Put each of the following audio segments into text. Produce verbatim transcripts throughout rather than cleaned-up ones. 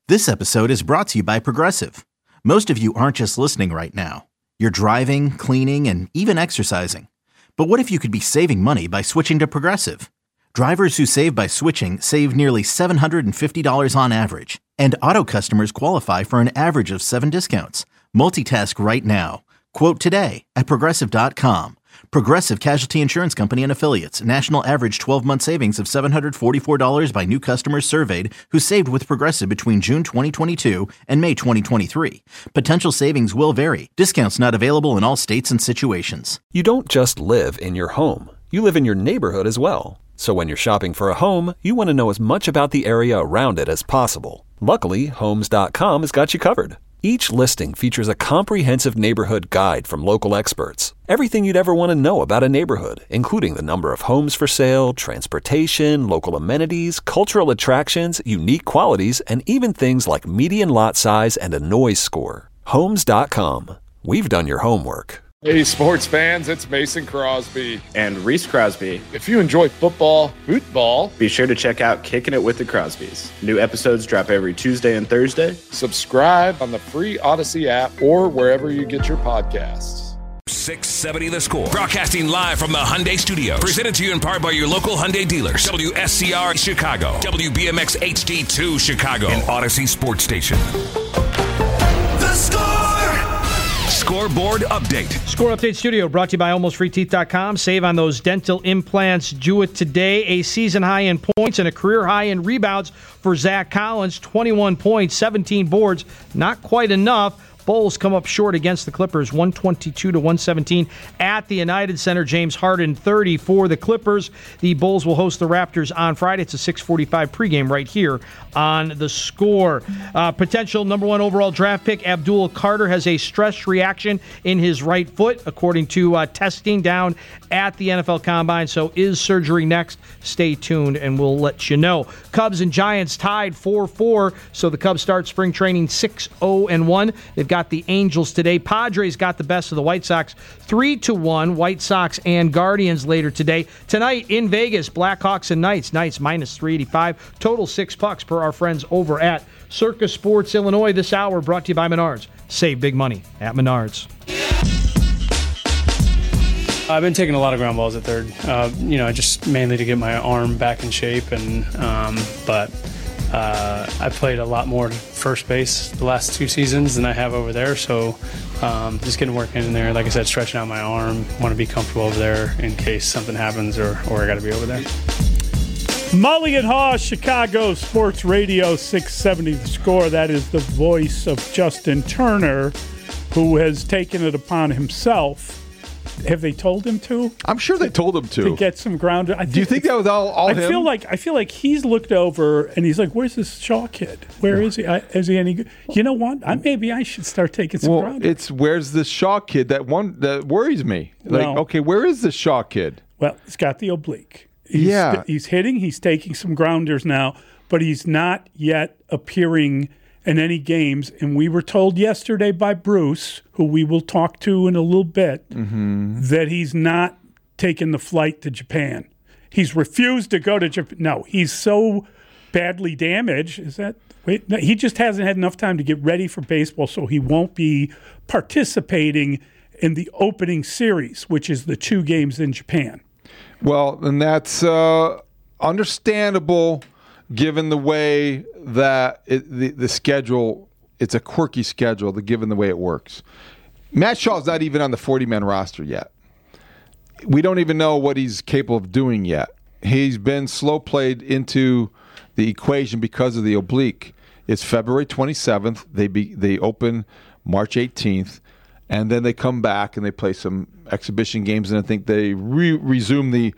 This episode is brought to you by Progressive. Most of you aren't just listening right now. You're driving, cleaning, and even exercising. But what if you could be saving money by switching to Progressive? Drivers who save by switching save nearly seven hundred fifty dollars on average. And auto customers qualify for an average of seven discounts. Multitask right now. Quote today at Progressive dot com. Progressive Casualty Insurance Company and Affiliates. National average twelve-month savings of seven hundred forty-four dollars by new customers surveyed who saved with Progressive between June twenty twenty-two and May twenty twenty-three. Potential savings will vary. Discounts not available in all states and situations. You don't just live in your home. You live in your neighborhood as well. So when you're shopping for a home, you want to know as much about the area around it as possible. Luckily, Homes dot com has got you covered. Each listing features a comprehensive neighborhood guide from local experts. Everything you'd ever want to know about a neighborhood, including the number of homes for sale, transportation, local amenities, cultural attractions, unique qualities, and even things like median lot size and a noise score. Homes dot com. We've done your homework. Hey, sports fans, it's Mason Crosby. And Reese Crosby. If you enjoy football, football, be sure to check out Kicking It with the Crosbys. New episodes drop every Tuesday and Thursday. Subscribe on the free Odyssey app or wherever you get your podcasts. six seventy The Score. Broadcasting live from the Hyundai Studios. Presented to you in part by your local Hyundai dealers. W S C R Chicago. W B M X H D two Chicago. And Odyssey Sports Station. The Score! Scoreboard Update. Score Update Studio brought to you by almost free teeth dot com. Save on those dental implants. Do it today. A season high in points and a career high in rebounds for Zach Collins. twenty-one points, seventeen boards. Not quite enough. Bulls come up short against the Clippers, one twenty-two to one seventeen at the United Center. James Harden, thirty for the Clippers. The Bulls will host the Raptors on Friday. It's a six forty-five pregame right here on The Score. Uh, potential number one overall draft pick, Abdul Carter, has a stress reaction in his right foot, according to uh, testing down at the N F L Combine. So is surgery next? Stay tuned, and we'll let you know. Cubs and Giants tied four four, so the Cubs start spring training six oh and one. They've got the Angels today. Padres got the best of the White Sox three to one. White Sox and Guardians later today. Tonight in Vegas, Blackhawks and Knights. Knights minus three eighty-five. Total six bucks per our friends over at Circus Sports Illinois. This hour brought to you by Menards. Save big money at Menards. I've been taking a lot of ground balls at third, uh, you know, just mainly to get my arm back in shape. And um, but uh, I played a lot more first base the last two seasons than I have over there. So um, just getting work in there. Like I said, stretching out my arm. Want to be comfortable over there in case something happens or, or I got to be over there. Mully and Haw, Chicago Sports Radio six seventy The Score. That is the voice of Justin Turner, who has taken it upon himself. Have they told him to? I'm sure they told him to. To get some ground. I Do you think that was all, all I him? feel like I feel like he's looked over and he's like, "Where's this Shaw kid? Where is he? I, is he any good? You know what? I, maybe I should start taking some well, ground." It's where's this Shaw kid that one that worries me. Like, well, okay, where is this Shaw kid? Well, he's got the oblique. He's, yeah, he's hitting. He's taking some grounders now, but he's not yet appearing in any games. And we were told yesterday by Bruce, who we will talk to in a little bit, mm-hmm. that he's not taking the flight to Japan. He's refused to go to Japan. No, he's so badly damaged. Is that wait? No, he just hasn't had enough time to get ready for baseball, so he won't be participating in the opening series, which is the two games in Japan. Well, and that's uh, understandable given the way that it, the, the schedule, it's a quirky schedule, the, given the way it works. Matt Shaw's not even on the forty-man roster yet. We don't even know what he's capable of doing yet. He's been slow played into the equation because of the oblique. It's February twenty-seventh. They be, they open March eighteenth, and then they come back and they play some exhibition games, and I think they re- resume the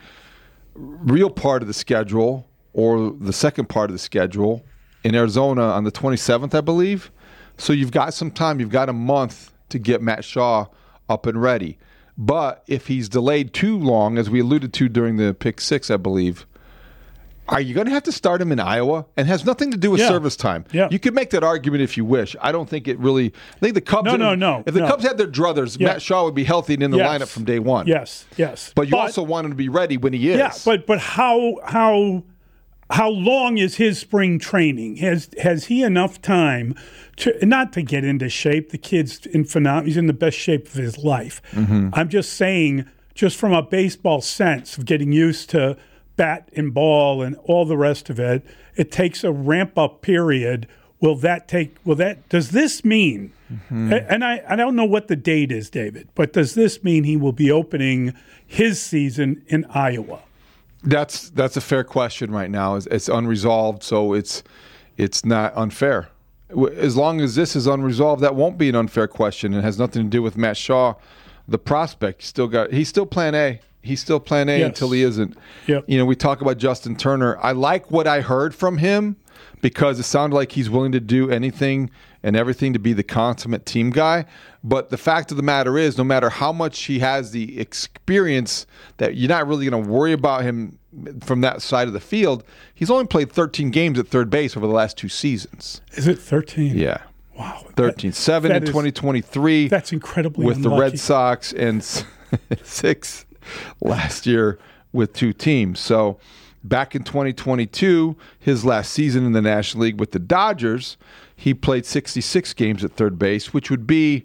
real part of the schedule or the second part of the schedule in Arizona on the twenty-seventh, I believe. So you've got some time. You've got a month to get Matt Shaw up and ready. But if he's delayed too long, as we alluded to during the pick six, I believe, are you going to have to start him in Iowa? And it has nothing to do with yeah. service time. Yeah. You could make that argument if you wish. I don't think it really – I think the Cubs – No, no, no. If the no. Cubs had their druthers, yeah. Matt Shaw would be healthy and in the yes. lineup from day one. Yes, yes. But you but, also want him to be ready when he is. Yeah, but but how how how long is his spring training? Has has he enough time to not to get into shape? The kid's in phenomenal. He's in the best shape of his life. Mm-hmm. I'm just saying, just from a baseball sense of getting used to bat and ball and all the rest of it, it takes a ramp up period. Will that take? Will that? Does this mean? Mm-hmm. And I I don't know what the date is, David, but does this mean he will be opening his season in Iowa? That's that's a fair question right now. It's, it's unresolved, so it's it's not unfair. As long as this is unresolved, that won't be an unfair question. It has nothing to do with Matt Shaw, the prospect. Still got he's still Plan A. He's still Plan A yes. until he isn't. Yep. You know, we talk about Justin Turner. I like what I heard from him because it sounded like he's willing to do anything and everything to be the consummate team guy. But the fact of the matter is, no matter how much he has the experience, that you're not really going to worry about him from that side of the field. He's only played thirteen games at third base over the last two seasons. Is it thirteen? Yeah. Wow. thirteen. That, Seven that in is, twenty twenty-three. That's incredibly with unlucky. the Red Sox, and six last year with two teams. So back in twenty twenty-two, his last season in the National League with the Dodgers, he played sixty-six games at third base, which would be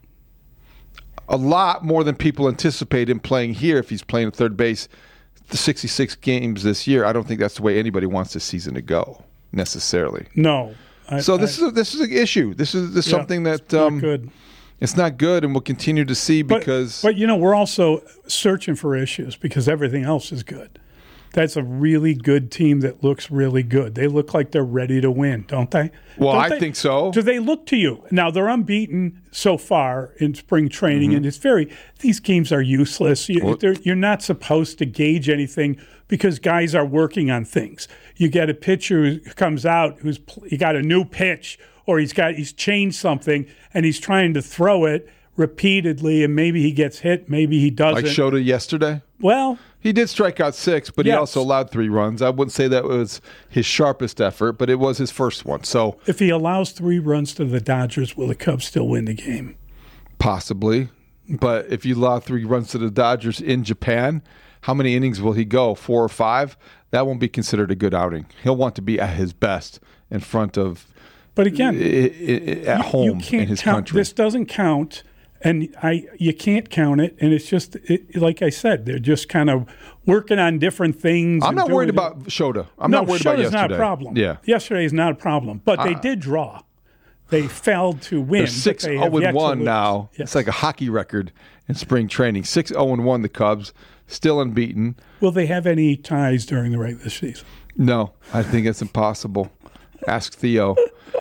a lot more than people anticipate him playing here if he's playing at third base. The sixty-six games this year, I don't think that's the way anybody wants this season to go necessarily. No. I, so this I, is a, this is an issue. This is this yeah, something that it's not um, good. It's not good, and we'll continue to see because. But, but you know, we're also searching for issues because everything else is good. That's a really good team that looks really good. They look like they're ready to win, don't they? Well, don't I they? think so. Do they look to you? Now, they're unbeaten so far in spring training, mm-hmm. and it's very – these games are useless. You, well, you're not supposed to gauge anything because guys are working on things. You get a pitcher who comes out who's he got a new pitch or he's got he's changed something, and he's trying to throw it repeatedly, and maybe he gets hit, maybe he doesn't. Like Shota yesterday? Well – he did strike out six, but yes. he also allowed three runs. I wouldn't say that was his sharpest effort, but it was his first one. So, if he allows three runs to the Dodgers, will the Cubs still win the game? Possibly. But if you allow three runs to the Dodgers in Japan, how many innings will he go? Four or five? That won't be considered a good outing. He'll want to be at his best in front of, but again, I- I- at home you can't in his count, country. This doesn't count. And I, you can't count it, and it's just it, like I said, they're just kind of working on different things. I'm not worried it. about Shota. I'm no, not worried Shota's about yesterday. not a problem. Yeah, yesterday is not a problem, but they uh, did draw. They failed to win. They're six zero and one now. Yes. It's like a hockey record in spring training. Six zero and one. The Cubs still unbeaten. Will they have any ties during the regular season? No, I think it's impossible. Ask Theo.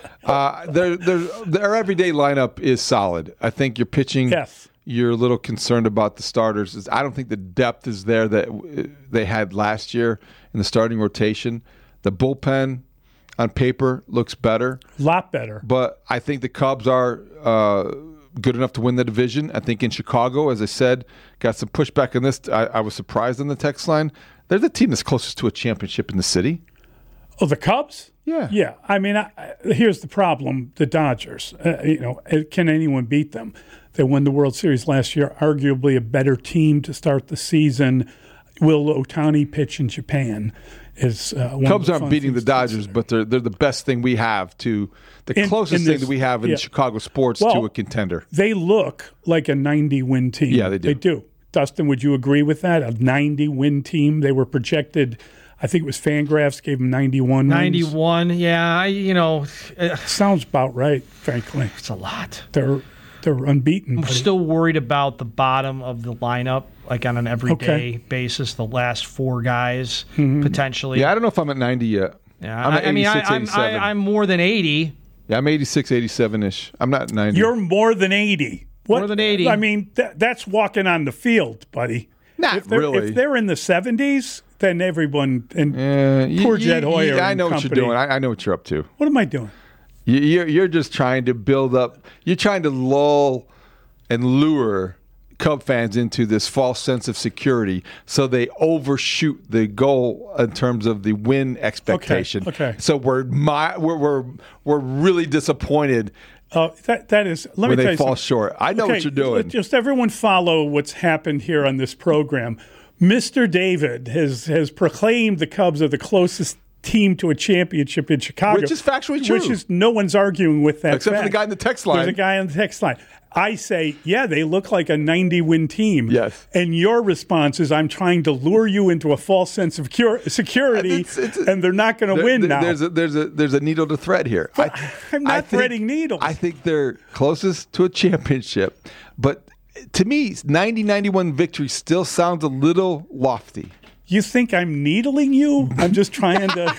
Uh, their, their, their everyday lineup is solid. I think your pitching, yes. you're a little concerned about the starters. I don't think the depth is there that they had last year in the starting rotation. The bullpen on paper looks better. A lot better. But I think the Cubs are uh, good enough to win the division. I think in Chicago, as I said, got some pushback on this. I, I was surprised on the text line. They're the team that's closest to a championship in the city. Oh, the Cubs? Yeah. Yeah. I mean, I, here's the problem. The Dodgers, uh, you know, can anyone beat them? They won the World Series last year, arguably a better team to start the season. Will Ohtani pitch in Japan? Is uh, one Cubs of the aren't fun beating the things to Dodgers, consider. but they're they're the best thing we have to the In- closest in thing this- that we have in yeah. Chicago sports Well, to a contender. They look like a ninety-win team. Yeah, they do. They do. Dustin, would you agree with that? A ninety-win team. They were projected. I think it was Fangraphs gave them ninety-one wins. ninety-one, yeah. I, you know, uh, sounds about right. Frankly, it's a lot. They're they're unbeaten. I'm buddy. still worried about the bottom of the lineup, like on an everyday Okay. basis. The last four guys Mhm. potentially. Yeah, I don't know if I'm at ninety yet. Yeah, I'm at I, I mean, I, eighty-six, I'm eighty-seven. I, I'm more than eighty. Yeah, I'm eighty-six, eighty-seven-ish. I'm not ninety. You're more than eighty. What? More than eighty. I mean, th- that's walking on the field, buddy. Not if they're, really. If they're in the seventies, then everyone and Uh, you- poor you- Jed Hoyer. you- I and know what company. you're doing. I, I know what you're up to. What am I doing? You, you're, you're just trying to build up. You're trying to lull and lure Cub fans into this false sense of security, so they overshoot the goal in terms of the win expectation. Okay, okay. So we're my, we're we're we're really disappointed Uh, that that is. Let when me tell they you fall something. short. I know Okay, what you're doing. Just everyone follow what's happened here on this program. Mister David has has proclaimed the Cubs are the closest team to a championship in Chicago. Which is factually true. Which is, no one's arguing with that Except fact. for the guy in the text line. There's a guy on the text line. I say, yeah, they look like a ninety-win team. Yes. And your response is, I'm trying to lure you into a false sense of cure, security, It's- it's- and they're not going to There- win there- now. There's a, there's a there's a needle to thread here. I, I'm not I think- threading needles. I think they're closest to a championship, but to me, ninety ninety-one victory still sounds a little lofty. You think I'm needling you? I'm just trying to.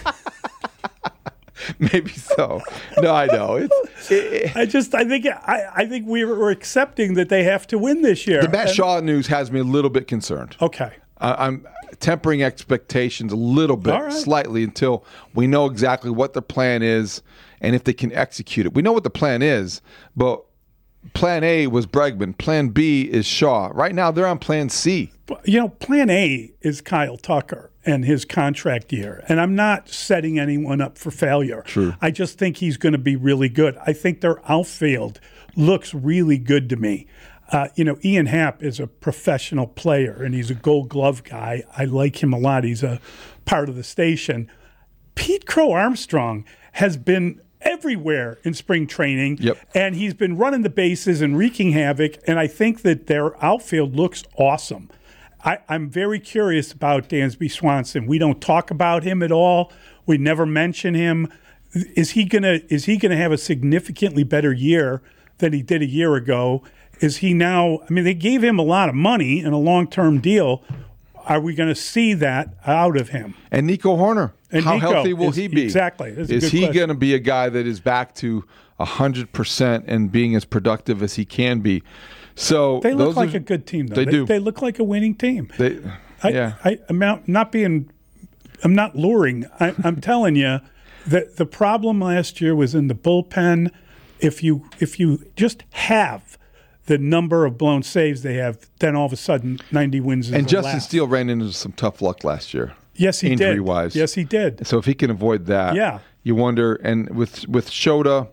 Maybe so. No, I know. It's, it, I just, I think, I, I think we we're accepting that they have to win this year. the Matt And- Shaw news has me a little bit concerned. Okay. I, I'm tempering expectations a little bit, All right. slightly, until we know exactly what the plan is and if they can execute it. We know what the plan is, but plan A was Bregman. Plan B is Shaw. Right now, they're on plan C. You know, plan A is Kyle Tucker and his contract year. And I'm not setting anyone up for failure. True. I just think he's going to be really good. I think their outfield looks really good to me. Uh, you know, Ian Happ is a professional player, and he's a gold glove guy. I like him a lot. He's a part of the station. Pete Crow Armstrong has been everywhere in spring training, Yep. and he's been running the bases and wreaking havoc, and I think that their outfield looks awesome. I, I'm very curious about Dansby Swanson. We don't talk about him at all. We never mention him. Is he gonna is he gonna have a significantly better year than he did a year ago? Is he now? I mean, they gave him a lot of money and a long term deal. Are we going to see that out of him? And Nico Horner, And how Nico healthy will is- he be? exactly. That's a Is good he question. going to be a guy that is back to one hundred percent and being as productive as he can be? So They look those like are- a good team, though. They do. They look like a winning team. They, I, yeah. I, I'm not, not being, I'm not luring. I, I'm telling you that the problem last year was in the bullpen. If you if you just have the number of blown saves they have, then all of a sudden ninety wins is And a Justin laugh. Steele ran into some tough luck last year. Yes, he did. Injury-wise. Yes, he did. So if he can avoid that, Yeah. you wonder. And with with Shota,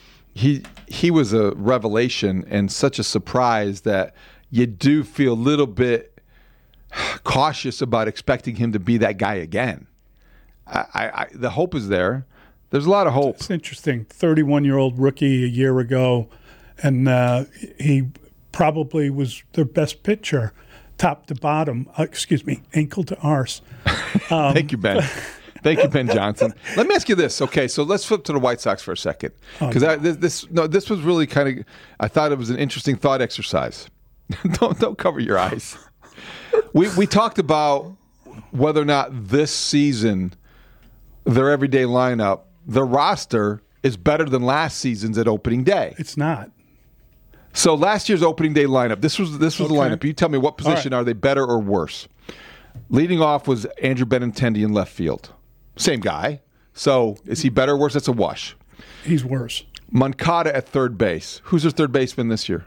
he he was a revelation and such a surprise that you do feel a little bit cautious about expecting him to be that guy again. I, I, I the hope is there. There's a lot of hope. It's interesting. thirty-one-year-old rookie a year ago, and uh, he probably was their best pitcher, top to bottom. Uh, excuse me, ankle to arse. Um, Thank you, Ben. Thank you, Ben Johnson. Let me ask you this. Okay, so let's flip to the White Sox for a second, because Oh, this, this no, this was really kind of. I thought it was an interesting thought exercise. don't don't cover your eyes. We we talked about whether or not this season, their everyday lineup, the roster is better than last season's at opening day. It's not. So last year's opening day lineup, this was this was the Okay. lineup. You tell me what position All right. are they better or worse? Leading off was Andrew Benintendi in left field. Same guy. So is he better or worse? That's a wash. He's worse. Moncada at third base. Who's their third baseman this year?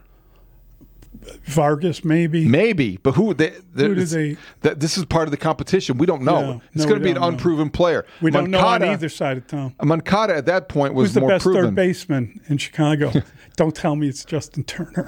Vargas, maybe. Maybe, but who? They, Who do they- That this is part of the competition. We don't know. Yeah. It's No, going to we be an don't know. unproven player. We don't know on Moncada- either side of town. Moncada at that point was Who's the more best proven. third baseman in Chicago? Don't tell me it's Justin Turner.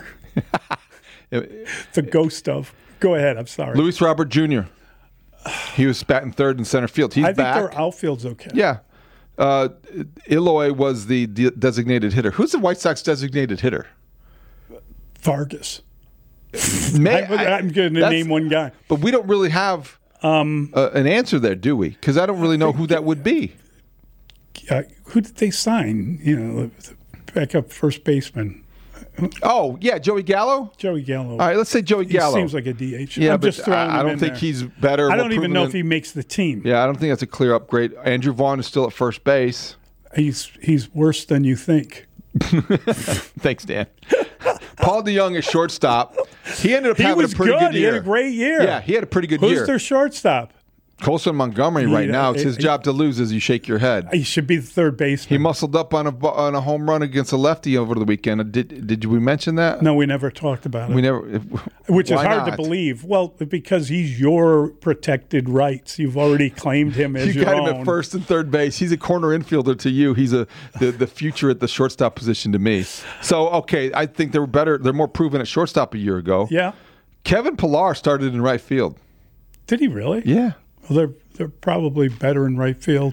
The ghost of. Go ahead. I'm sorry. Luis Robert Junior He was batting third in center field. He's I think back. their outfield's okay. Yeah. Uh, Eloy was the de- designated hitter. Who's the White Sox designated hitter? Vargas. May, I, am going to that's- name one guy. But we don't really have um, uh, an answer there, do we? Because I don't really know who that would be. Uh, who did they sign? You know, the backup first baseman. Oh, yeah, Joey Gallo? Joey Gallo. All right, let's say Joey He Gallo. seems like a D H. Yeah, I'm but just throwing I, I him don't in think there. he's better. I more don't even proven know than- if he makes the team. Yeah, I don't think that's a clear upgrade. Andrew Vaughn is still at first base. He's he's worse than you think. Thanks, Dan. Paul DeYoung is shortstop. He ended up He having was a pretty good, good. He year. had a great year. Yeah, he had a pretty good Who's year. their shortstop? Colson Montgomery right He- now. It's his he- job to lose as you shake your head. He should be the third baseman. He muscled up on a bu- on a home run against a lefty over the weekend. Did did we mention that? No, we never talked about it. we never. Which is why hard to not? believe. Well, because he's your protected rights. You've already claimed him as You your got own. him at first and third base. He's a corner infielder to you. He's a the, the future at the shortstop position to me. So okay, I think they're better. They're more proven at shortstop a year ago. Yeah. Kevin Pillar started in right field. Did he really? Yeah. Well, they're they're probably better in right field.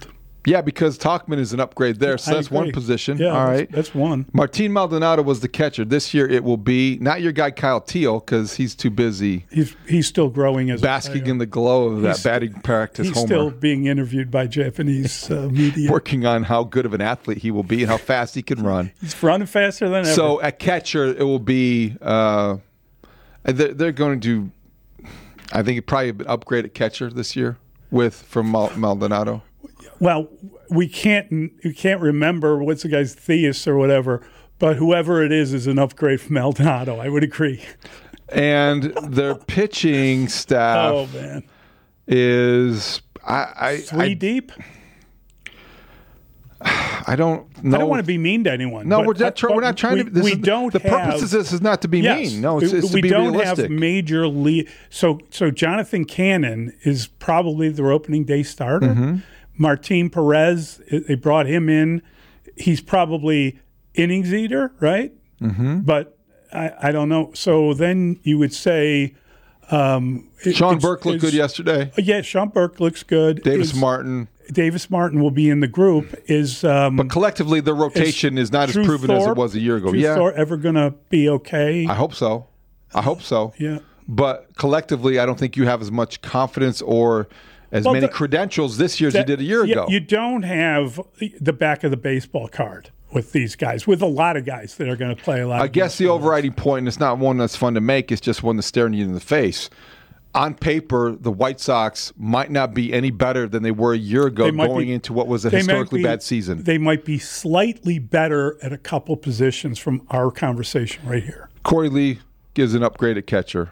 Yeah, because Talkman is an upgrade there, so I that's agree. one position. Yeah, All that's, right. that's one. Martin Maldonado was the catcher. This year it will be not your guy Kyle Teal because he's too busy He's he's still growing as basking a player. in the glow of that He's- batting practice He's homer. still being interviewed by Japanese uh, media. Working on how good of an athlete he will be and how fast he can run. He's running faster than ever. So at catcher, it will be uh, they're, they're going to. I think it probably an upgrade at catcher this year with from Mal- Maldonado. Well, we can't we can't remember what's the guy's Theus or whatever, but whoever it is is an upgrade from Maldonado. I would agree. And their pitching staff Oh man, is I I, three I, deep. I don't know. I don't want to be mean to anyone. No, but- we're not. Try, but we're not trying we, to. This we is, don't. The have, purpose of this is not to be yes, mean. No, it's, it's we to be don't realistic. have major league. So, so Jonathan Cannon is probably their opening day starter. Mm-hmm. Martin Perez, they brought him in. He's probably innings eater, right? Mm-hmm. But I, I don't know. So then you would say. Um, it- Sean it's- Burke looked it's- good yesterday. Yeah, Sean Burke looks good. Davis Is- Martin. Davis Martin will be in the group. Is um, But collectively, the rotation is not as Drew proven as it Thorpe- was a year ago. Drew Yeah, Thorpe ever going to be okay? I hope so. I hope so. Yeah. But collectively, I don't think you have as much confidence or as Well, many the- credentials this year as That- you did a year yeah, ago. You don't have the back of the baseball card with these guys, with a lot of guys that are going to play a lot. I of guess the baseball. overriding point, and it's not one that's fun to make, it's just one that's staring you in the face. On paper, the White Sox might not be any better than they were a year ago They might going be- into what was a they might historically be- bad season. They might be slightly better at a couple positions from our conversation right here. Corey Lee gives an upgrade at catcher.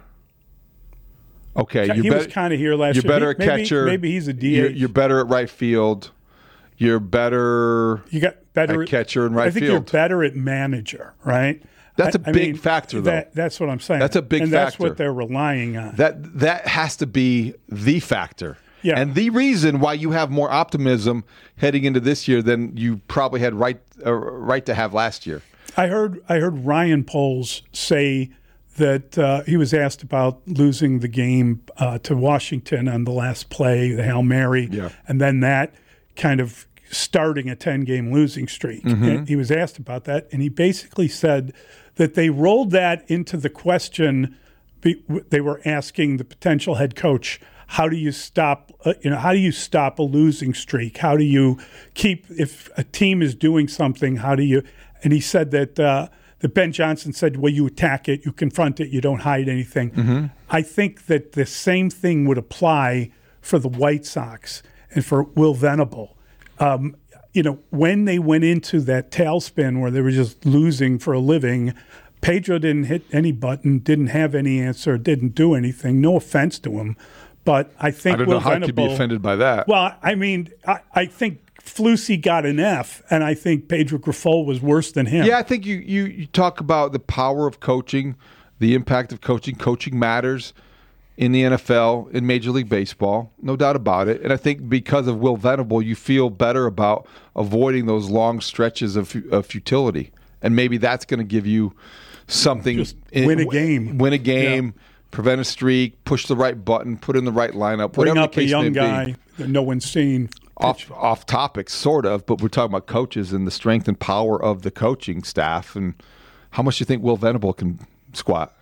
Okay, He you're was bet- kinda here last You're year. better He- at maybe- catcher. maybe he's a D H. You're, you're better at right field. You're better. You got better At catcher and right I think field. you're better at manager, right? That's a a big factor, though. That, that's what I'm saying. That's a big and that's factor. what they're relying on. That that has to be the factor. Yeah. And the reason why you have more optimism heading into this year than you probably had right uh, right to have last year. I heard I heard Ryan Poles say that uh, he was asked about losing the game uh, to Washington on the last play, the Hail Mary, Yeah. and then that kind of starting a ten-game losing streak. Mm-hmm. And he was asked about that, and he basically said that they rolled that into the question be- they were asking the potential head coach, how do you stop uh, you know how do you stop a losing streak? How do you keep, if a team is doing something, how do you, and he said that uh, that Ben Johnson said, well, you attack it, you confront it, you don't hide anything. Mm-hmm. I think that the same thing would apply for the White Sox and for Will Venable. Um, you know, when they went into that tailspin where they were just losing for a living, Pedro didn't hit any button, didn't have any answer, didn't do anything. No offense to him, but I think I don't Will know how Venable, you could be offended by that. Well, I mean, I, I think Flusy got an F, and I think Pedro Grifol was worse than him. Yeah, I think you, you, you talk about the power of coaching, the impact of coaching. Coaching matters in the N F L, in Major League Baseball, no doubt about it. And I think because of Will Venable, you feel better about avoiding those long stretches of, of futility. And maybe that's going to give you something. Just win a game. Win a game, Yeah. prevent a streak, push the right button, put in the right lineup, Bring whatever up the a case young may guy be. that no one's seen. Off, off topic, sort of, but we're talking about coaches and the strength and power of the coaching staff. And how much do you think Will Venable can squat?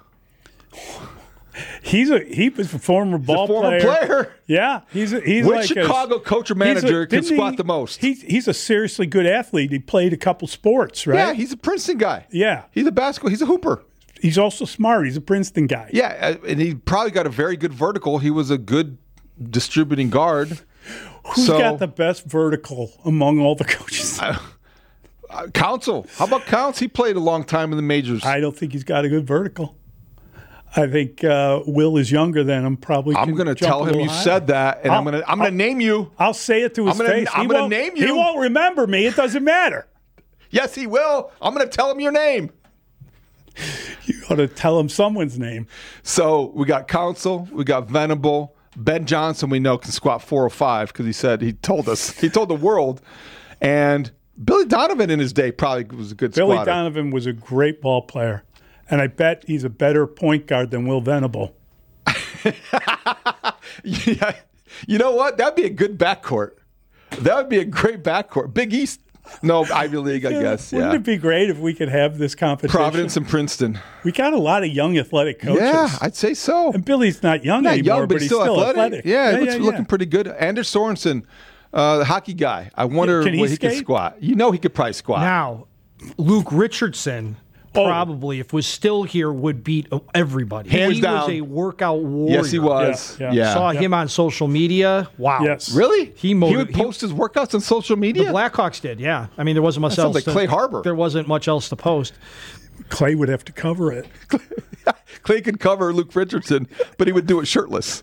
He's a he was a former ball a former player. player. Yeah, he's a, he's Which like Chicago a, coach or he's a- manager can didn't squat he- the most? He's he's a seriously good athlete. He played a couple sports, right? Yeah, he's a Princeton guy. Yeah. He's a basketball. He's a hooper. He's also smart. He's a Princeton guy. Yeah, uh, and he probably got a very good vertical. He was a good distributing guard. Who's So- got the best vertical among all the coaches? Uh, Council. How about Counts? He played a long time in the majors. I don't think he's got a good vertical. I think uh, Will is younger than him. Probably. I'm can going to jump tell a him little you higher. said that, and I'll- I'm going to I'm going I'll- to name you. I'll say it to his I'm gonna- face. I'm He gonna won't- name He you. won't remember me. It doesn't matter. Yes, he will. I'm going to tell him your name. You ought to tell him someone's name. So we got Council, we got Venable, Ben Johnson. We know can squat four oh five because he said he told us he told the world, and Billy Donovan in his day probably was a good Billy squatter. Donovan was a great ball player, and I bet he's a better point guard than Will Venable. Yeah, you know what? That'd be a good backcourt. That would be a great backcourt. Big East. No, Ivy League, I guess. Wouldn't yeah. it be great if we could have this competition? Providence and Princeton. We got a lot of young athletic coaches. Yeah, I'd say so. And Billy's not young not anymore, young, but, but he's he's still, still athletic. athletic. Yeah, yeah, looks, yeah, looking yeah. pretty good. Anders Sorensen, uh, the hockey guy. I wonder Can he what he skate? could squat. You know he could probably squat. Now, Luke Richardson Oh. probably, if was still here, would beat everybody. Hands he down. was a workout warrior. Yes, he was. Yeah, Yeah. yeah. Saw Yeah. him on social media. Wow. Yes. Really? He he motiv- would post his workouts on social media? The Blackhawks did, yeah. I mean, there wasn't much That sounds else. like to- Clay Harbor. There wasn't much else to post. Clay would have to cover it. Clay could cover Luke Richardson, but he would do it shirtless.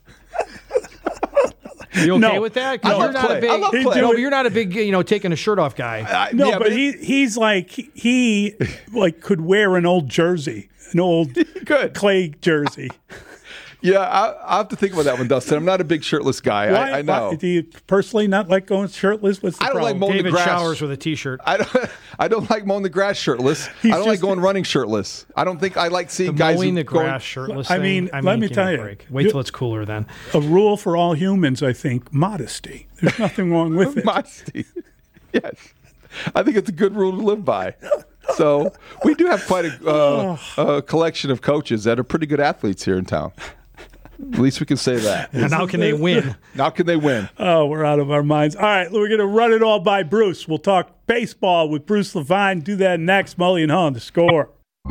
You okay No. with that? I Because love you're not Clay. a big. I love No, Clay. but you're not a big. You know, taking a shirt off guy. I- No, yeah, but he he's like he like could wear an old jersey, an old Good. Clay jersey. Yeah, I, I have to think about that one, Dustin. I'm not a big shirtless guy. Why, I, I know. why- do you personally not like going shirtless? What's the I don't like problem? mowing the David grass. showers with a T-shirt. I don't. I don't like mowing the grass shirtless. He's I don't like just- going running shirtless. I don't think I like seeing The guys mowing who the going- grass shirtless. I thing, mean, I let me give tell a you, break. Wait you- till it's cooler then. A rule for all humans, I think, modesty. There's nothing wrong with it. Modesty. Yes, I think it's a good rule to live by. So we do have quite a, uh, a collection of coaches that are pretty good athletes here in town. At least we can say that. And how can they win? Now can they win? Oh, we're out of our minds. All right, we're going to run it all by Bruce. We'll talk baseball with Bruce Levine. Do that next. Mully and Haw, The Score.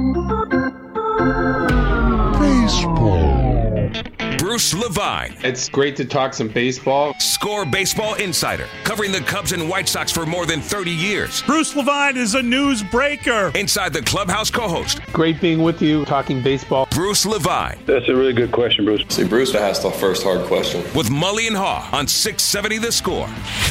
Bruce Levine, It's great to talk some baseball. Score Baseball Insider, covering the Cubs and White Sox for more than thirty years. Bruce Levine is a newsbreaker. Inside the Clubhouse co-host, Great being with you, talking baseball. Bruce Levine, That's a really good question, Bruce. See, Bruce asked the first hard question. with Mully and Haw on six seventy The Score.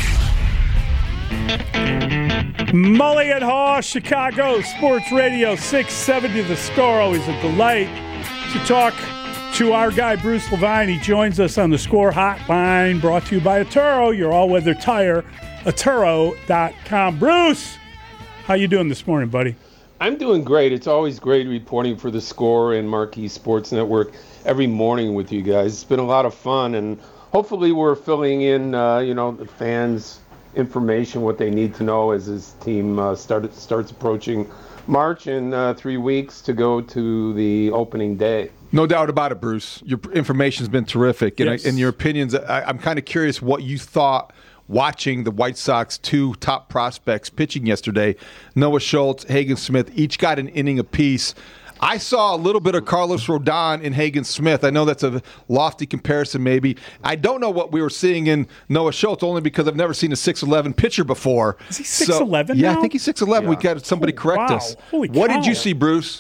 Mully and Haw, Chicago Sports Radio, six seventy The Score. Always a delight to talk to our guy, Bruce Levine. He joins us on the Score Hotline, brought to you by Atturo, your all-weather tire, Atturo dot com. Bruce, how you doing this morning, buddy? I'm doing great. It's always great reporting for The Score and Marquee Sports Network every morning with you guys. It's been a lot of fun, and hopefully we're filling in, uh, you know, the fans' information, what they need to know as this team uh, started, starts approaching March in uh, three weeks to go to the opening day. No doubt about it, Bruce. Your information's been terrific, and, Yes. I, and your opinions. I, I'm kind of curious what you thought watching the White Sox two top prospects pitching yesterday. Noah Schultz, Hagen Smith, each got an inning apiece. I saw a little bit of Carlos Rodon in Hagen Smith. I know that's a lofty comparison, maybe. I don't know what we were seeing in Noah Schultz, only because I've never seen a six eleven pitcher before. Is he six eleven Yeah, now? I think he's six eleven. We got somebody Oh, correct wow. us. Holy What cow. did you see, Bruce?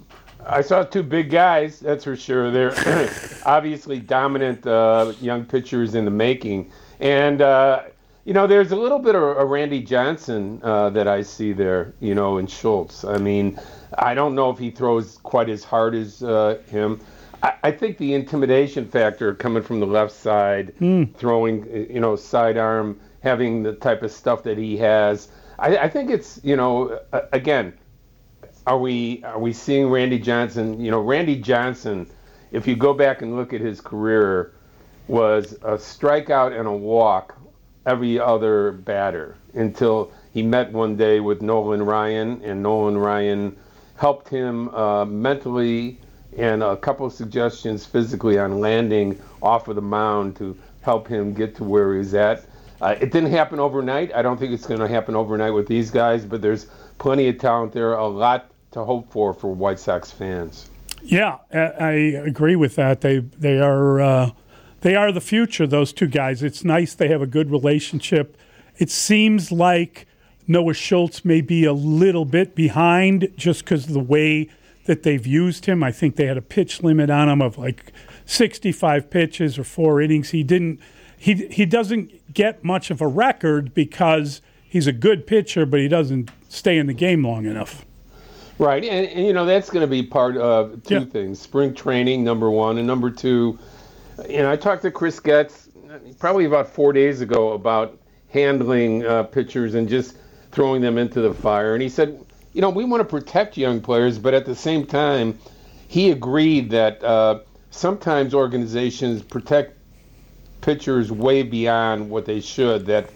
I saw two big guys, that's for sure. They're obviously dominant uh, young pitchers in the making. And, uh, you know, there's a little bit of a Randy Johnson uh, that I see there, you know, in Schultz. I mean, I don't know if he throws quite as hard as uh, him. I, I think the intimidation factor coming from the left side, throwing, you know, sidearm, having the type of stuff that he has, I, I think it's, you know, uh, again, Are we are we seeing Randy Johnson? You know, Randy Johnson, if you go back and look at his career, was a strikeout and a walk every other batter until he met one day with Nolan Ryan, and Nolan Ryan helped him uh, mentally and a couple of suggestions physically on landing off of the mound to help him get to where he's at. Uh, it didn't happen overnight. I don't think it's going to happen overnight with these guys, but there's plenty of talent there, a lot to hope for for White Sox fans. Yeah, I I agree with that. They they are uh, they are the future. Those two guys. It's nice they have a good relationship. It seems like Noah Schultz may be a little bit behind just because of the way that they've used him. I think they had a pitch limit on him of like sixty-five pitches or four innings. He didn't. He he doesn't get much of a record because he's a good pitcher, but he doesn't stay in the game long enough. Right, and, and you know that's going to be part of two Yeah. things: spring training, number one, and number two. You know, I talked to Chris Getz probably about four days ago about handling uh, pitchers and just throwing them into the fire, and he said, you know, we want to protect young players, but at the same time, he agreed that uh, sometimes organizations protect pitchers way beyond what they should. That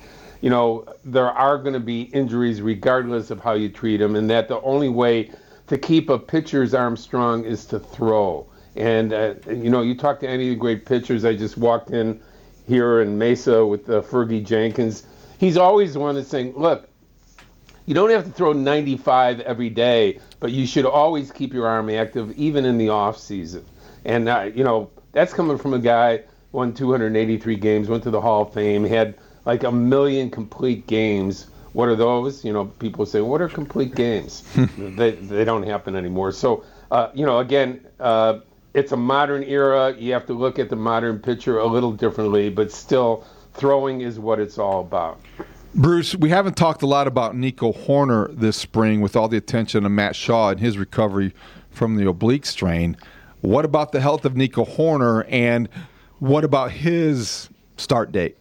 you know, there are going to be injuries regardless of how you treat them, and that the only way to keep a pitcher's arm strong is to throw. And, uh, you know, you talk to any of the great pitchers. I just walked in here in Mesa with uh, Fergie Jenkins. He's always the one that's saying, look, you don't have to throw ninety-five every day, but you should always keep your arm active, even in the off season. And, uh, you know, that's coming from a guy who won two hundred eighty-three games, went to the Hall of Fame, had like a million complete games. What are those? You know, people say, what are complete games? they, they don't happen anymore. So, uh, you know, again, uh, it's a modern era. You have to look at the modern pitcher a little differently, but still, throwing is what it's all about. Bruce, we haven't talked a lot about Nico Hoerner this spring with all the attention on Matt Shaw and his recovery from the oblique strain. What about the health of Nico Hoerner, and what about his start date?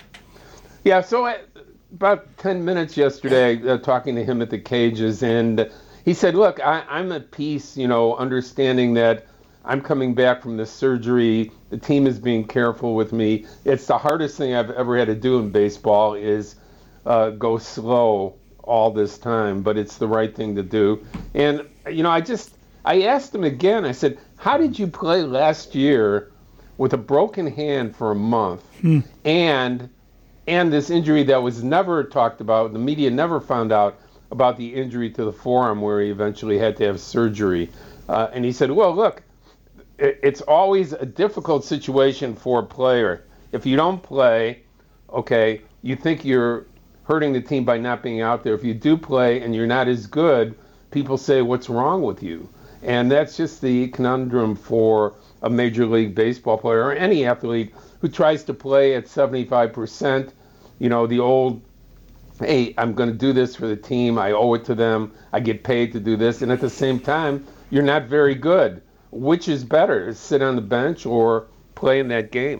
Yeah, so I, about ten minutes yesterday, uh, talking to him at the cages, and he said, look, I, I'm at peace, you know, understanding that I'm coming back from this surgery. The team is being careful with me. It's the hardest thing I've ever had to do in baseball is uh, go slow all this time, but it's the right thing to do. And, you know, I just, I asked him again, I said, how did you play last year with a broken hand for a month hmm. and and this injury that was never talked about, the media never found out about the injury to the forearm where he eventually had to have surgery. Uh, and he said, well, look, it, it's always a difficult situation for a player. If you don't play, okay, you think you're hurting the team by not being out there. If you do play and you're not as good, people say, what's wrong with you? And that's just the conundrum for a Major League Baseball player or any athlete who tries to play at seventy-five percent. You know, the old, hey, I'm going to do this for the team. I owe it to them. I get paid to do this. And at the same time, you're not very good. Which is better, sit on the bench or play in that game?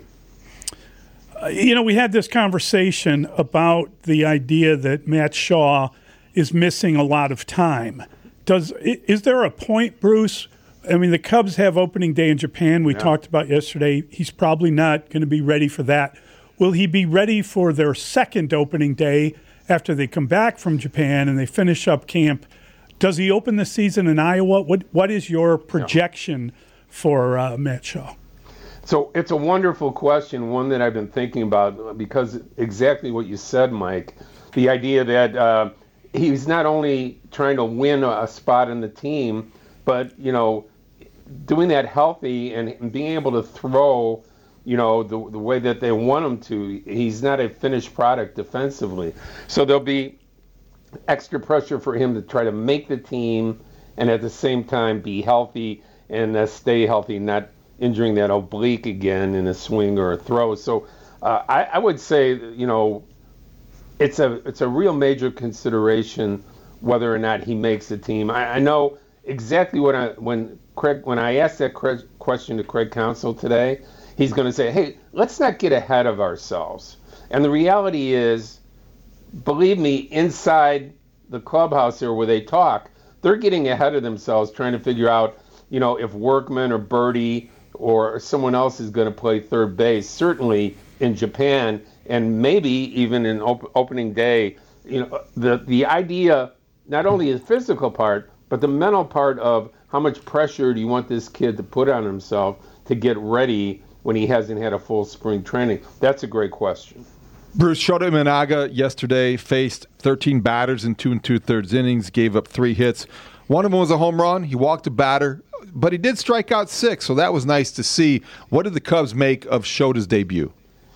Uh, you know, we had this conversation about the idea that Matt Shaw is missing a lot of time. Does is there a point, Bruce? I mean, the Cubs have opening day in Japan. We yeah. talked about yesterday. He's probably not going to be ready for that. Will he be ready for their second opening day after they come back from Japan and they finish up camp? Does he open the season in Iowa? What What is your projection yeah. for uh, Matt Shaw? So it's a wonderful question, one that I've been thinking about because exactly what you said, Mike, the idea that uh, he's not only trying to win a, a spot in the team, but, you know, doing that healthy and being able to throw, you know, the, the way that they want him to. He's not a finished product defensively. So there'll be extra pressure for him to try to make the team and at the same time be healthy and uh, stay healthy, not injuring that oblique again in a swing or a throw. So uh, I, I would say, you know, it's a it's a real major consideration whether or not he makes the team. I, I know exactly what I when Craig when I asked that Craig, question to Craig Counsell today, he's going to say, "Hey, let's not get ahead of ourselves." And the reality is, believe me, inside the clubhouse there where they talk, they're getting ahead of themselves trying to figure out, you know, if Workman or Birdie or someone else is going to play third base. Certainly in Japan, and maybe even in op- opening day. You know, the the idea, not only the physical part, but the mental part of how much pressure do you want this kid to put on himself to get ready when he hasn't had a full spring training? That's a great question. Bruce, Shota Imanaga yesterday faced thirteen batters in two and two-thirds innings, gave up three hits. One of them was a home run. He walked a batter, but he did strike out six, so that was nice to see. What did the Cubs make of Shota's debut?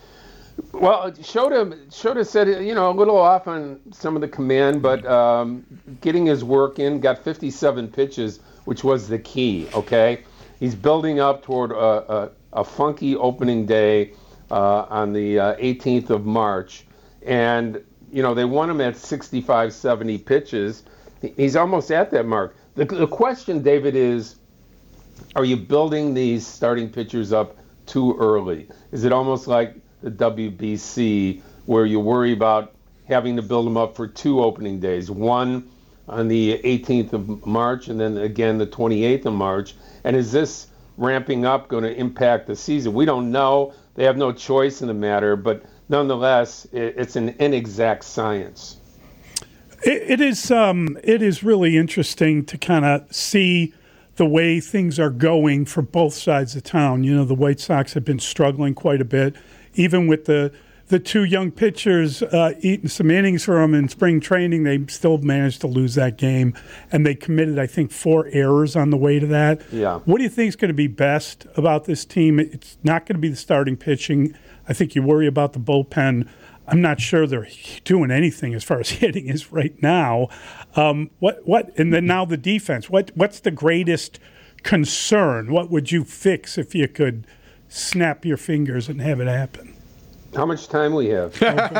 Well, Shota, Shota said, you know, a little off on some of the command, but um, getting his work in, got fifty-seven pitches, which was the key, okay? He's building up toward a, a, a funky opening day uh, on the uh, eighteenth of March. And, you know, they want him at sixty-five, seventy pitches. He's almost at that mark. The, the question, David, is, are you building these starting pitchers up too early? Is it almost like the W B C where you worry about having to build them up for two opening days, one on the eighteenth of March and then again the twenty-eighth of March? And is this ramping up going to impact the season? We don't know. They have no choice in the matter, but nonetheless, it, it's an inexact science. It, it is. Um, it is really interesting to kind of see the way things are going for both sides of town. You know, the White Sox have been struggling quite a bit, even with the the two young pitchers uh, eating some innings for them in spring training. They still managed to lose that game, and they committed, I think, four errors on the way to that. Yeah. What do you think is going to be best about this team? It's not going to be the starting pitching. I think you worry about the bullpen. I'm not sure they're doing anything as far as hitting is right now. Um, what what and then now the defense. What what's the greatest concern? What would you fix if you could snap your fingers and have it happen? How much time we have?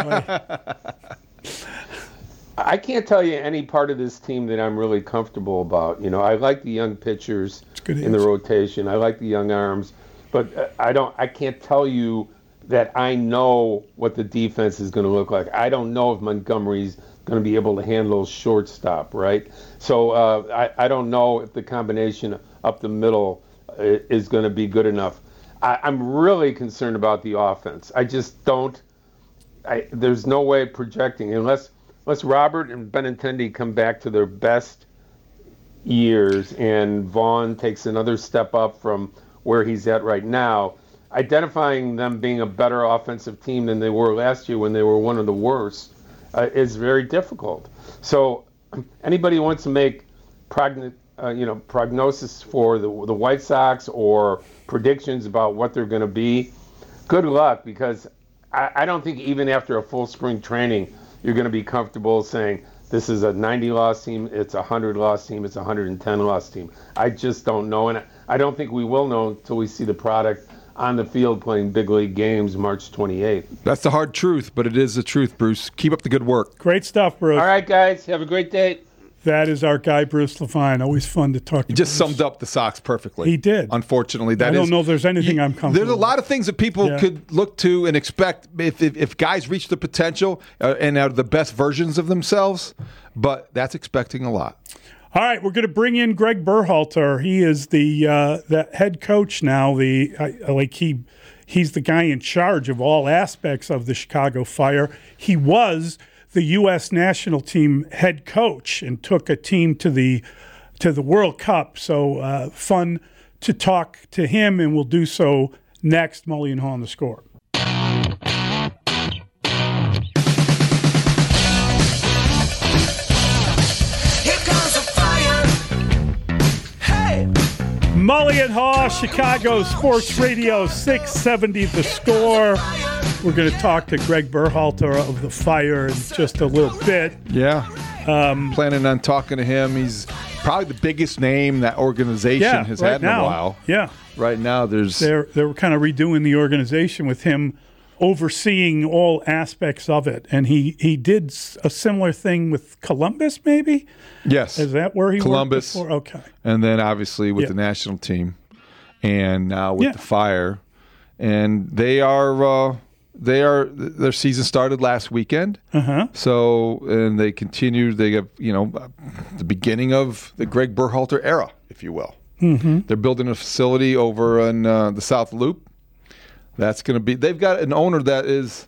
I can't tell you any part of this team that I'm really comfortable about. You know, I like the young pitchers in the rotation. I like the young arms, but I don't. I can't tell you that I know what the defense is going to look like. I don't know if Montgomery's going to be able to handle shortstop, right? So uh, I, I don't know if the combination up the middle is going to be good enough. I, I'm really concerned about the offense. I just don't. I, there's no way of projecting unless unless Robert and Benintendi come back to their best years and Vaughn takes another step up from where he's at right now. Identifying them being a better offensive team than they were last year when they were one of the worst uh, is very difficult. So anybody who wants to make progn- uh, you know, prognosis for the, the White Sox or predictions about what they're going to be, good luck, because I, I don't think even after a full spring training you're going to be comfortable saying this is a ninety-loss team, it's a one hundred-loss team, it's a one hundred ten-loss team. I just don't know, and I don't think we will know until we see the product on the field playing big league games March twenty-eighth. That's the hard truth, but it is the truth, Bruce. Keep up the good work. Great stuff, Bruce. All right, guys. Have a great day. That is our guy, Bruce Levine. Always fun to talk to. He just Bruce. summed up the Sox perfectly. He did. Unfortunately, that I don't is, know if there's anything you, I'm comfortable There's a lot of things that people Yeah. could look to and expect if, if, if guys reach the potential uh, and are the best versions of themselves, but that's expecting a lot. All right, we're going to bring in Greg Berhalter. He is the uh, the head coach now. The I, like he he's the guy in charge of all aspects of the Chicago Fire. He was the U S national team head coach and took a team to the to the World Cup. So uh, fun to talk to him, and we'll do so next. Mully and Haw on The Score. Mully and Haw, Chicago Sports Radio six seventy The Score. We're going to talk to Greg Berhalter of the Fire in just a little bit. Yeah. Um, Planning on talking to him. He's probably the biggest name that organization yeah, has right had now, in a while. Yeah. Right now, there's... They're, they're kind of redoing the organization with him overseeing all aspects of it. And he, he did a similar thing with Columbus, maybe? Yes. Is that where he Columbus, worked before? Okay. And then obviously with yeah. the national team, and now with yeah. the Fire, and they are uh, they are their season started last weekend. Uh-huh. So and they continue. They have you know the beginning of the Greg Berhalter era, if you will. Mm-hmm. They're building a facility over in uh, the South Loop. That's going to be. They've got an owner that is,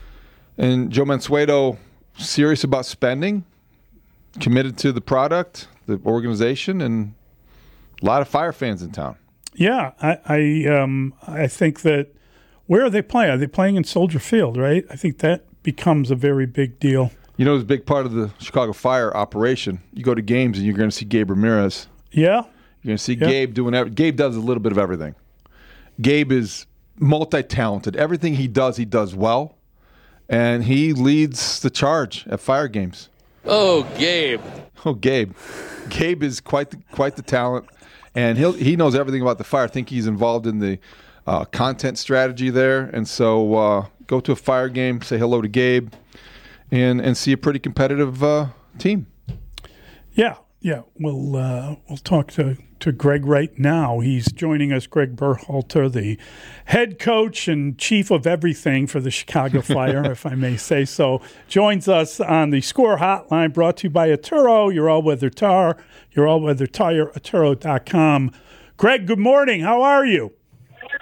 and Joe Mansueto, serious about spending, committed to the product, the organization, and a lot of Fire fans in town. Yeah, I I, um, I think that where are they playing? Are they playing in Soldier Field, right? I think that becomes a very big deal. You know, it's a big part of the Chicago Fire operation. You go to games and you're going to see Gabe Ramirez. Yeah. You're going to see yeah. Gabe doing everything. Gabe does a little bit of everything. Gabe is multi-talented. Everything he does, he does well. And he leads the charge at Fire games. Oh, Gabe. Oh, Gabe. Gabe is quite the, quite the talent. And he'll, he knows everything about the Fire. I think he's involved in the uh, content strategy there. And so uh, go to a Fire game, say hello to Gabe, and, and see a pretty competitive uh, team. Yeah, yeah. We'll, uh, we'll talk to, to Greg right now. He's joining us, Greg Berhalter, the head coach and chief of everything for the Chicago Fire, if I may say so. Joins us on the Score Hotline, brought to you by Atturo, your all-weather tar, your all-weather tire, Atturo dot com. Greg, good morning. How are you?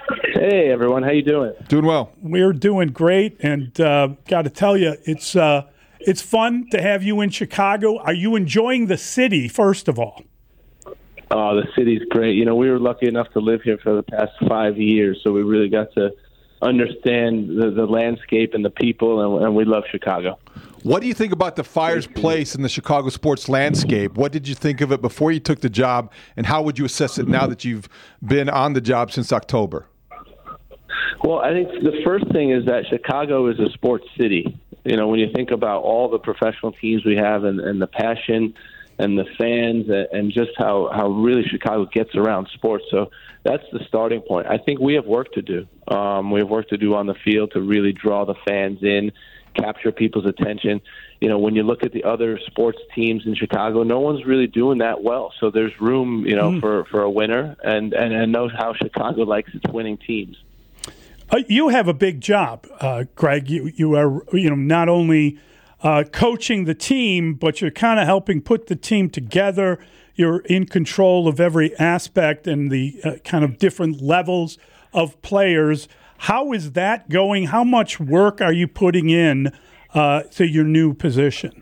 Hey, everyone. How you doing? Doing well. We're doing great, and uh, got to tell you, it's uh, it's fun to have you in Chicago. Are you enjoying the city, first of all? Oh, the city's great. You know, we were lucky enough to live here for the past five years, so we really got to understand the, the landscape and the people, and, and we love Chicago. What do you think about the Fire's place in the Chicago sports landscape? What did you think of it before you took the job, and how would you assess it now that you've been on the job since October? Well, I think the first thing is that Chicago is a sports city. You know, when you think about all the professional teams we have and, and the passion and the fans and just how, how really Chicago gets around sports. So that's the starting point. I think we have work to do. Um, we have work to do on the field to really draw the fans in, capture people's attention. You know, when you look at the other sports teams in Chicago, no one's really doing that well. So there's room, you know, mm. for, for a winner, and, and, and know how Chicago likes its winning teams. Uh, you have a big job, uh, Greg. You you are you know not only uh, coaching the team, but you're kind of helping put the team together. You're in control of every aspect and the uh, kind of different levels of players. How is that going? How much work are you putting in uh, to your new position?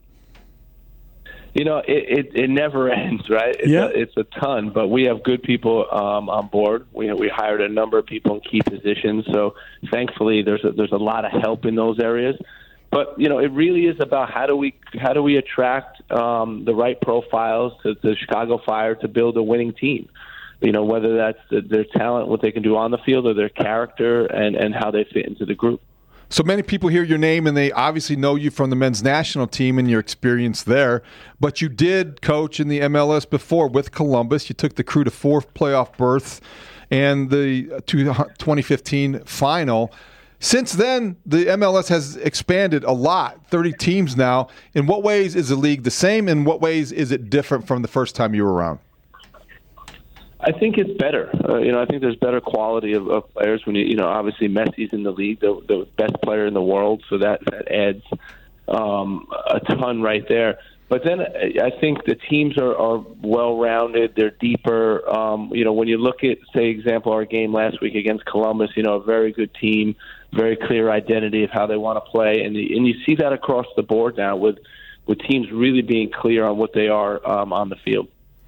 You know, it, it, it never ends, right? It's, yeah. a, it's a ton, but we have good people um, on board. We we hired a number of people in key positions, so thankfully there's a, there's a lot of help in those areas. But you know, it really is about how do we how do we attract um, the right profiles to the Chicago Fire to build a winning team. You know, whether that's the, their talent, what they can do on the field, or their character, and, and how they fit into the group. So many people hear your name, and they obviously know you from the men's national team and your experience there. But you did coach in the M L S before with Columbus. You took the Crew to four playoff berths and the twenty fifteen final. Since then, the M L S has expanded a lot, thirty teams now. In what ways is the league the same? In what ways is it different from the first time you were around? I think it's better. Uh, you know, I think there's better quality of, of players when you, you know, obviously Messi's in the league, the, the best player in the world, so that, that adds um, a ton right there. But then I think the teams are, are well-rounded. They're deeper. Um, you know, when you look at, say, example, our game last week against Columbus, you know, a very good team, very clear identity of how they want to play. And, and you see that across the board now with, with teams really being clear on what they are um, on the field.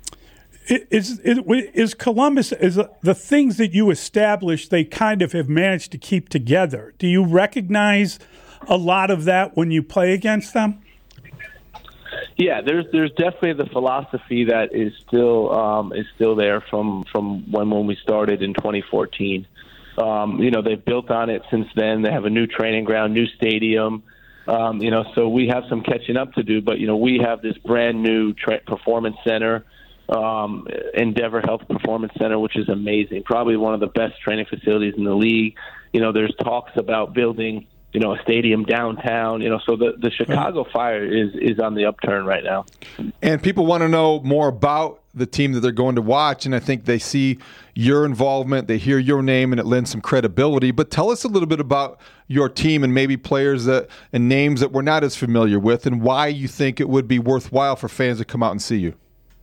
Is, is is Columbus, is the things that you established, they kind of have managed to keep together. Do you recognize a lot of that when you play against them? Yeah, there's there's definitely the philosophy that is still um, is still there from, from when when we started in twenty fourteen. Um, you know, they've built on it since then. They have a new training ground, new stadium. Um, you know, so we have some catching up to do. But you know, we have this brand new tra- performance center. Um, Endeavor Health Performance Center, which is amazing, probably one of the best training facilities in the league. You know, there's talks about building, you know, a stadium downtown. You know, so the, the Chicago Fire is is on the upturn right now. And people want to know more about the team that they're going to watch, and I think they see your involvement, they hear your name, and it lends some credibility. But tell us a little bit about your team and maybe players that and names that we're not as familiar with, and why you think it would be worthwhile for fans to come out and see you.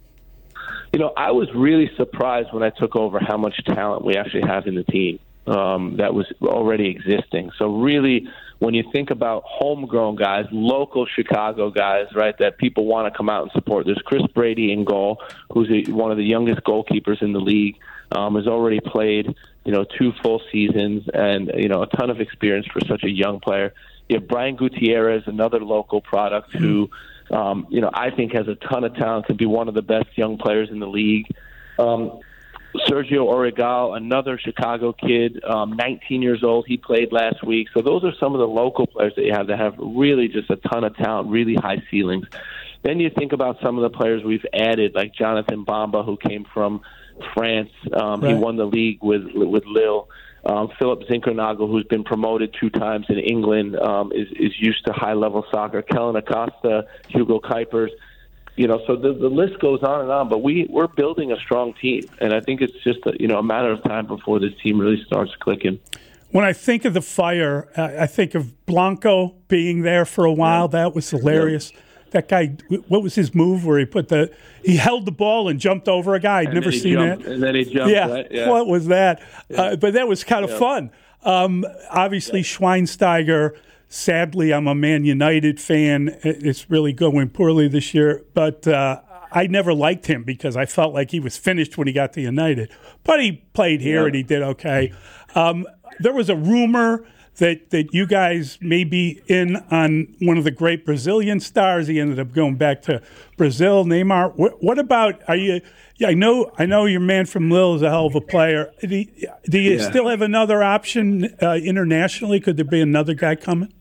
You know, I was really surprised when I took over how much talent we actually have in the team um, that was already existing. So really, when you think about homegrown guys, local Chicago guys, right, that people want to come out and support, there's Chris Brady in goal, who's a, one of the youngest goalkeepers in the league, um, has already played, you know, two full seasons and, you know, a ton of experience for such a young player. You have Brian Gutierrez, another local product who, um, you know, I think has a ton of talent, could be one of the best young players in the league. Um, Sergio Origal, another Chicago kid, um, nineteen years old. He played last week. So those are some of the local players that you have that have really just a ton of talent, really high ceilings. Then you think about some of the players we've added, like Jonathan Bamba, who came from France. Um, right. He won the league with with Lille. Um, Philip Zinkernagel, who's been promoted two times in England, um, is, is used to high-level soccer. Kellen Acosta, Hugo Kuipers. You know, so the, the list goes on and on. But we, we're building a strong team, and I think it's just a, you know, a matter of time before this team really starts clicking. When I think of the Fire, I think of Blanco being there for a while. Yeah. That was hilarious. Yeah. that guy, what was his move where he put the, he held the ball and jumped over a guy. I'd and never seen jumped, that. And then he jumped. Yeah, Right? yeah. what was that? Yeah. Uh, but that was kind of Yeah. fun. Um, obviously, Schweinsteiger, sadly, I'm a Man United fan. It's really going poorly this year. But uh, I never liked him because I felt like he was finished when he got to United. But he played here Yeah. and he did okay. Um, there was a rumor that, that you guys may be in on one of the great Brazilian stars. He ended up going back to Brazil, Neymar. What, what about, are you, yeah, I know I know your man from Lille is a hell of a player. Do you, do you Yeah. still have another option uh, internationally? Could there be another guy coming?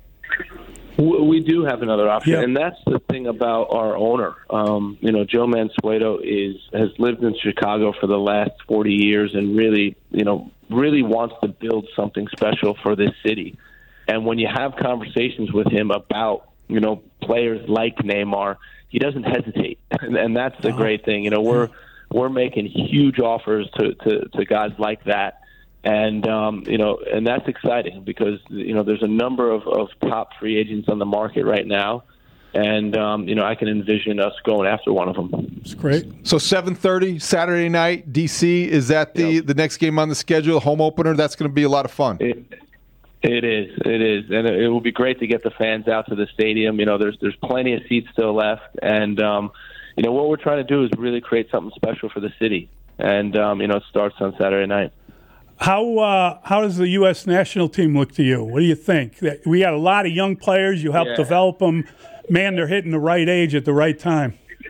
W- We do have another option, Yeah. and that's the thing about our owner. Um, you know, Joe Mansueto is has lived in Chicago for the last forty years, and really, you know, really wants to build something special for this city. And when you have conversations with him about, you know, players like Neymar, he doesn't hesitate, and, and that's the great thing. You know, we're we're making huge offers to to, to guys like that. And, um, you know, and that's exciting because, you know, there's a number of, of top free agents on the market right now. And, um, you know, I can envision us going after one of them. It's great. So seven thirty Saturday night, D C, is that the, Yep. the next game on the schedule, home opener? That's going to be a lot of fun. It, it is. It is. And it, it will be great to get the fans out to the stadium. You know, there's there's plenty of seats still left. And, um, you know, what we're trying to do is really create something special for the city. And, um, you know, it starts on Saturday night. How uh, how does the U S national team look to you? What do you think? That- We got a lot of young players. You helped Yeah. develop them. Man, they're hitting the right age at the right time.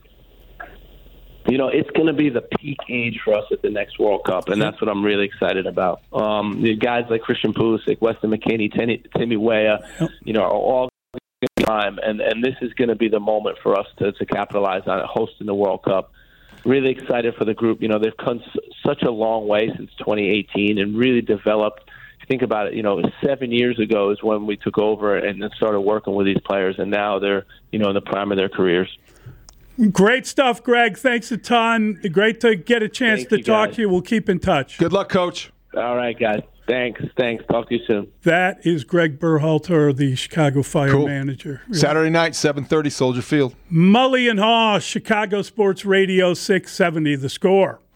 You know, it's going to be the peak age for us at the next World Cup, and that's what I'm really excited about. Um, the guys like Christian Pulisic, Weston McKennie, Timmy, Timmy Weah, you know, are all going to be time, and, and this is going to be the moment for us to, to capitalize on it, hosting the World Cup. Really excited for the group. You know, they've come s- such a long way since twenty eighteen and really developed. If you think about it, you know, seven years ago is when we took over and then started working with these players, and now they're, you know, in the prime of their careers. Great stuff, Greg. Thanks a ton. Great to get a chance Thank to you, talk guys. to you. We'll keep in touch. Good luck, Coach. All right, guys. Thanks. Thanks. Talk to you soon. That is Greg Berhalter, the Chicago Fire Cool. manager. Saturday night, seven thirty, Soldier Field. Mully and Haw, Chicago Sports Radio six seventy, The Score.